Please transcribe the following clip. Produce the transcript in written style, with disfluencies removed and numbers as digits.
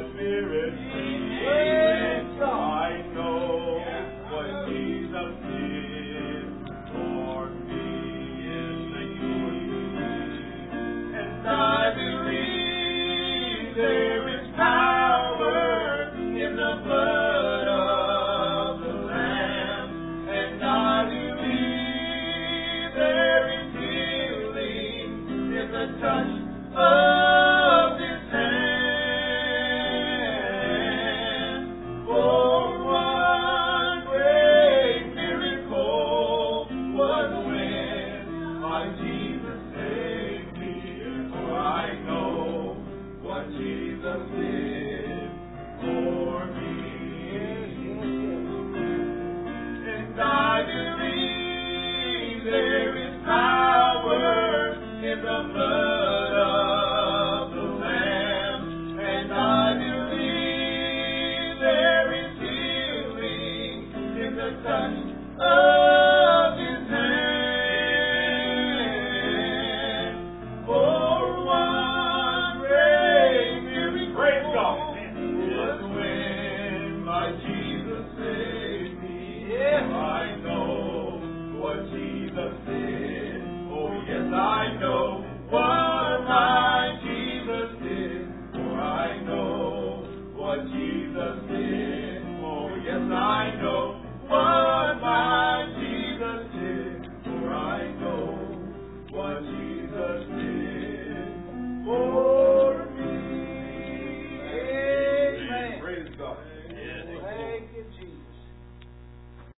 spirit free. I know what Jesus did for me is the key. And I believe there is power in the blood of the Lamb. And I believe there is healing in the touch of His hand. For one great miracle was when my Jesus saved me. For I know what Jesus did for me. And I believe there is power in the blood